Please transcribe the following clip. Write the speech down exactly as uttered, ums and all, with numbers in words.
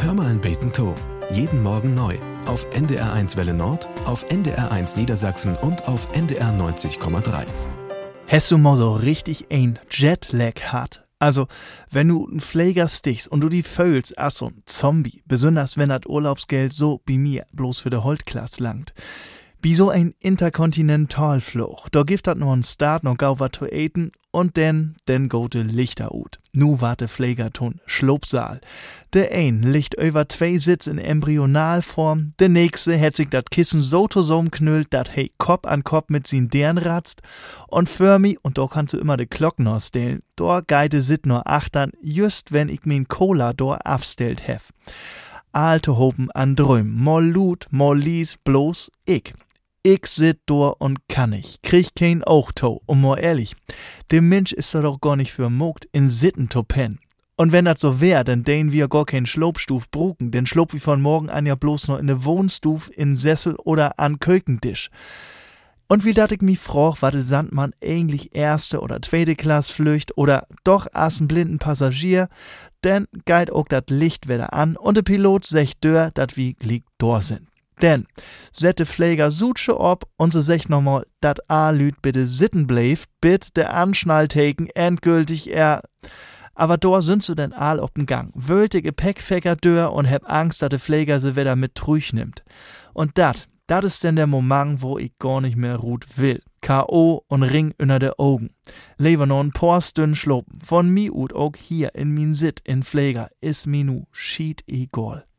Hör mal ein Beten to. Jeden Morgen neu. Auf N D R eins Welle Nord, auf N D R eins Niedersachsen und auf N D R neunzig Komma drei. Hast du mal so richtig ein Jetlag hat? Also, wenn du einen Pfleger stichst und du die fühlst als so ein Zombie, besonders wenn das Urlaubsgeld so wie mir bloß für de Holtklasse langt. Wie so ein Interkontinentalflug. Da gibt das noch einen Start, noch gau wat zu eten und dann, dann go de Lichter ut. Nu warte Pflegerton, Schlopsaal. Der ein liegt über zwei Sitz in Embryonalform, der nächste hat sich dat Kissen so zusammenknüllt, dat hey Kopf an Kopf mit sin Dern ratzt. Und für mich, und da kannst du immer de Glocken noch stellen, da geide sit nur achtern, just wenn ich min Cola do afstellt hef. Alte Hopen an Dröm, mol Lut, mol Lies, bloß ich. Ich sit dor und kann nicht, krieg kein Auchto. Und mal ehrlich, der Mensch ist doch gar nicht für mogt, in Sitten to pen. Und wenn das so wär, dann dehn wir gar kein Schlopstuf bruken, denn schlop wie von morgen an ja bloß noch in ne Wohnstuf, in Sessel oder an Kökentisch. Und wie dat ich mich froch, war de Sandmann eigentlich erste oder zweite Klasse flücht oder doch as n blinden Passagier, denn geit auch dat Licht wieder an und de Pilot secht dör, dat wie glieg dor sind. Denn, sette Pfleger sutsche ob und se sech nochmal, dat A-Lüt bitte sitten bleif, bit de Anschnall taken, endgültig er. Aber dor sind sie denn all ob'n Gang. Wölte Gepäckfäcker dör und heb Angst, dat de Pfleger se wieder mit trüch nimmt. Und dat, dat is denn der Moment, wo ich gar nicht mehr ruht will. K O und Ring unter de Augen. Lever noch ein paar Stunden schlopen. Von mi ut auch hier in min Sit in Pfleger is mi nu schied egal.